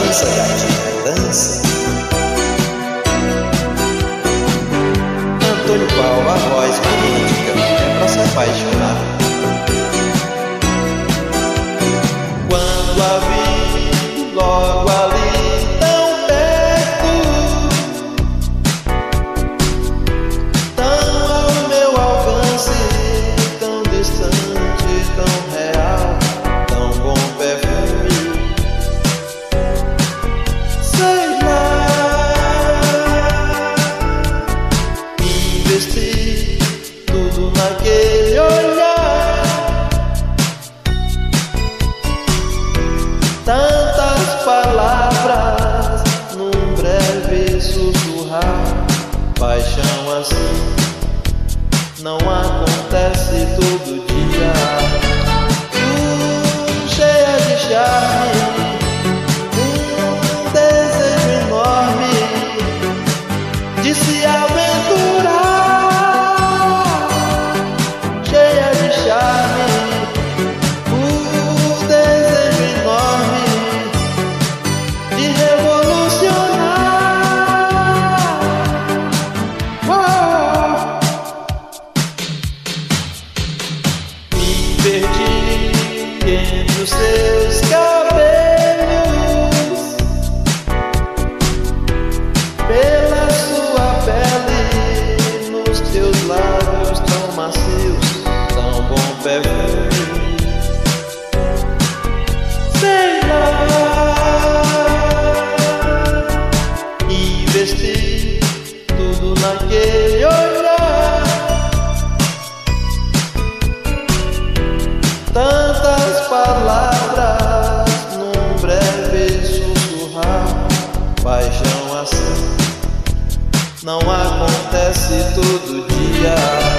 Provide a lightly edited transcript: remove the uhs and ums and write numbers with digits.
Dança, gatinha, dança. Antônio Paulo, a voz romântica é pra se apaixonar. Quando a vi logo ali tão perto, tão ao meu alcance, tão distante, tão real, tão bom perfume. Sei lá, investi tudo naquele olhar. Tantas palavras num breve sussurrar. Paixão assim não acontece todo dia. Cheia de charme, um desejo enorme de se aventurar. Cheia de charme, um desejo enorme de revolucionar. Me perdi entre os seus cabelos, pela sua pele, nos teus lábios tão macios, tão bom perfume. Sei lá, investi tudo naquele olhar. Tantas palavras num breve sussurrar. Paixão assim não acontece todo dia.